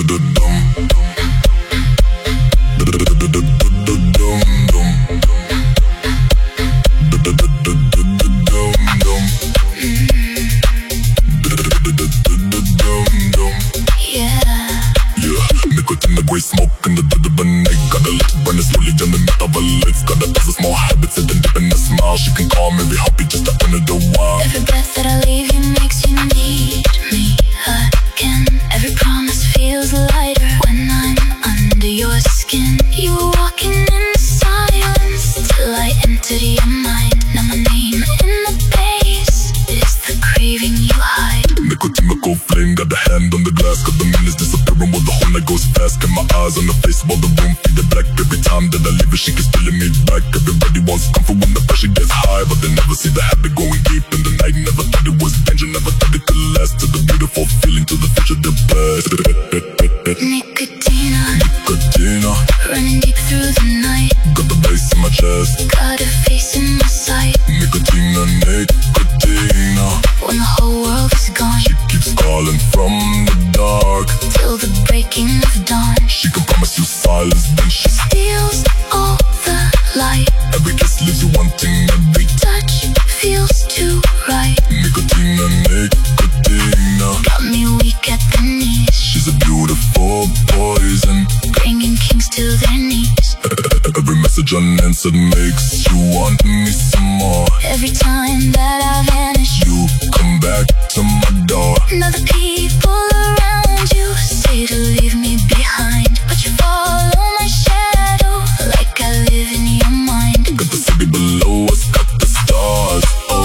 Unanswered makes you want me some more. Every time that I vanish, you come back to my door. And other people around you say to leave me behind, but you follow my shadow like I live in your mind. Got the city below us, got the stars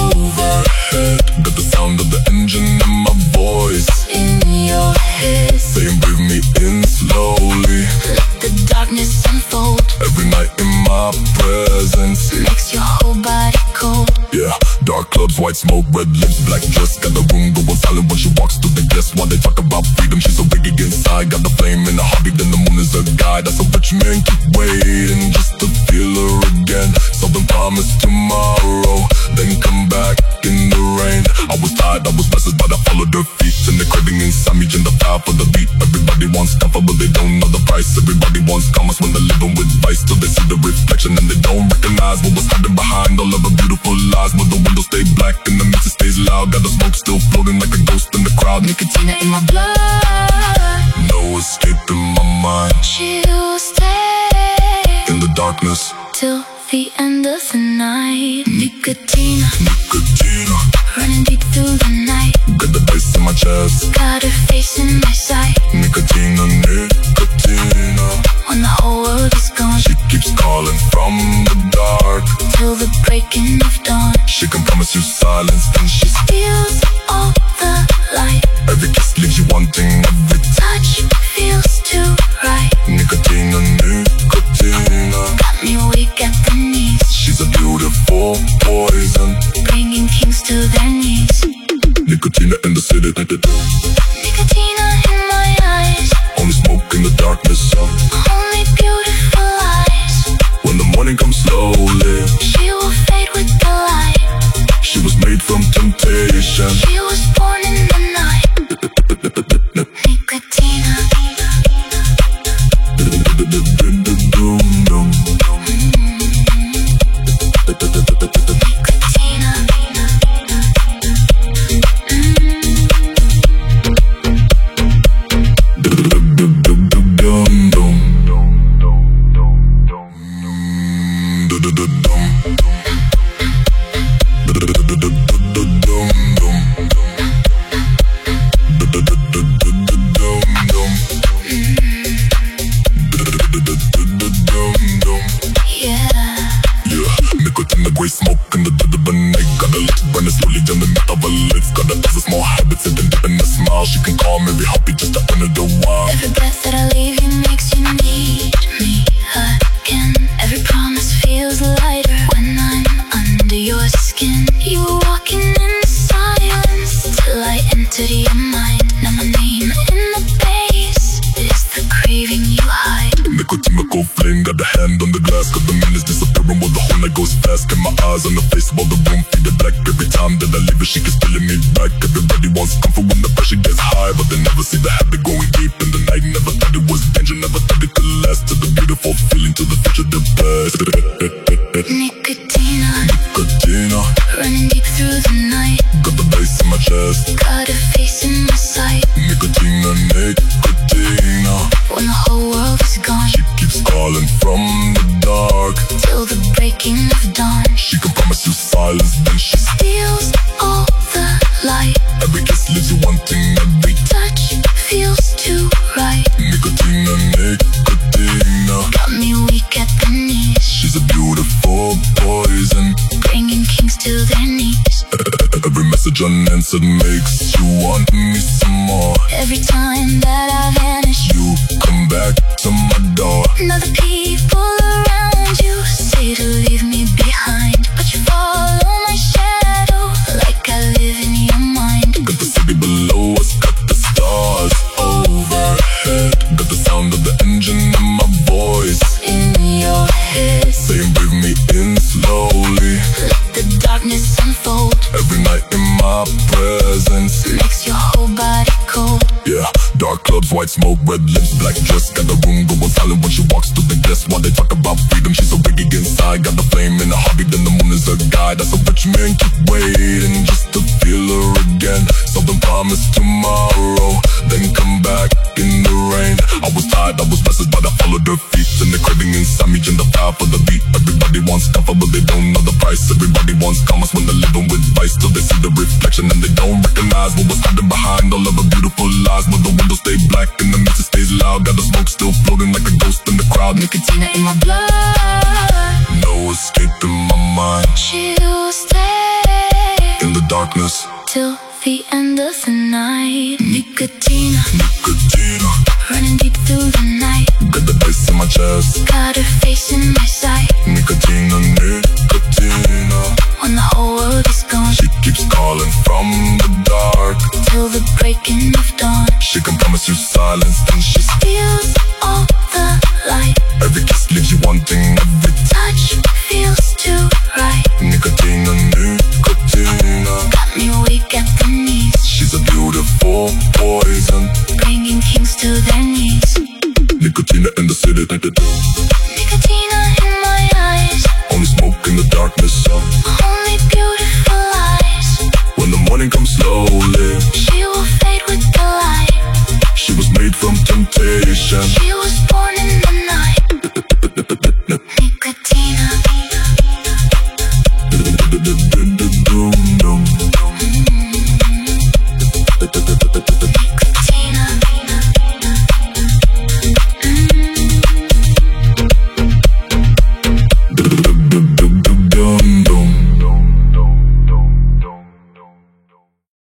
overhead, got the sound of the engine and my voice in your head, saying breathe me in slowly. Let the darkness unfold. Every night in my presence makes your whole body cold. Yeah, dark clubs, white smoke, red lips, black dress. Got the room going silent when she walks through the guests. While they talk about freedom, she's so big inside. Got the flame in the heartbeat, then the moon is a guide. That's a rich man, keep waiting just to feel her again. Something promised tomorrow, then come back in the rain. I was tired, I was restless, but I followed her feet. And the craving inside me, gender fire for the beat. Everybody wants comfort, but they don't know the price. Everybody wants commerce when they're living with vice. Till they see the reflection and they don't recognize what was hiding behind all of the beautiful lies. But the windows stay black and the music stays loud. Got the smoke still floating like a ghost in the crowd. Nicotine in my blood, no escape in my mind. She will stay in the darkness till the end of the night. Nicotine, Nicotine, running deep through the night. Got the bass in my chest, got her face in my sight. Nicotine, Nicotine, when the whole world is gone, she keeps calling from the dark till the breaking of dawn. She can promise you silence, then she steals all the light. Every kiss leaves you wanting, every touch feels too right. Nicotine, Nicotine, got me weak at the knees. She's a beautiful poison, bringing kings to their knees. Nicotine in the city, Nicotine in my eyes, only smoke in the darkness, only beautiful eyes. When the morning comes slowly, she will fade with the light. She was made from temptation, she was born in the night. Nicotine, flame, got the hand on the glass, got the minutes disappear room while the whole night goes fast. Got my eyes on the face while the room faded black. Every time that I leave her, she keeps pulling me back. Everybody wants comfort when the pressure gets high, but they never see the habit going deep in the night. Never thought it was danger, never thought it could last. To the beautiful feeling, to the future, the best. Nicotina, Nicotina, running deep through the night. got the bass in my chest. Got a face in my sight. Nicotina, Nicotina, When the whole world is gone, she keeps calling from the dark. till the breaking of dawn. She can promise you silence, then she Steals all the light. every kiss leaves you wanting, every Touch feels too right. Nicotina, Nicotina, Got me weak at the knees, she's a beautiful poison. bringing kings to their knees. Every message unanswered makes you want me some more. Every time that I vanish, You come back to my door. now the people around you say to leave me behind, but you follow my shadow like I live in your mind. Got the city below us, got the stars overhead. Got the sound of the engine in my voice, In your head, saying breathe me in slowly. let the darkness unfold, Every night in my presence, makes your whole body cold. yeah. Dark clubs, white smoke, red lips, black dress. Got the room going silent when she walks through the guests. While they talk about freedom, she's a wiggy inside. Got the flame in her heartbeat, then the moon is her guide. That's a rich man, keep waiting just to feel her again. Something promised tomorrow, then come back in the rain. I was tired, I was restless, but I followed her feet. And the craving inside me, and the fire for the beat. Everybody wants comfort, but they don't know the price. Everybody wants commerce when they're living with vice. Till they see the reflection and they don't recognize what was hiding behind all of her beautiful lies. But the windows stay black and the music stays loud. Got the smoke still floating like a ghost in the crowd. Nicotina in my blood, No escape in my mind. she'll stay In the darkness, till the end of the night. Nicotina, Nicotina, running deep through the night. got the bass in my chest. Got her face in my sight. Nicotina, Nicotina, When the whole world is gone, she keeps calling from the dark. till the breaking of dawn. She can promise you silence, then she Steals all the light. every kiss leaves you wanting, every Touch feels too right. Nicotina, Nicotina, Got me weak at the knees, she's a beautiful poison. bringing kings to their knees. Nicotina in the city, Nicotina in my eyes, only smoke in the darkness.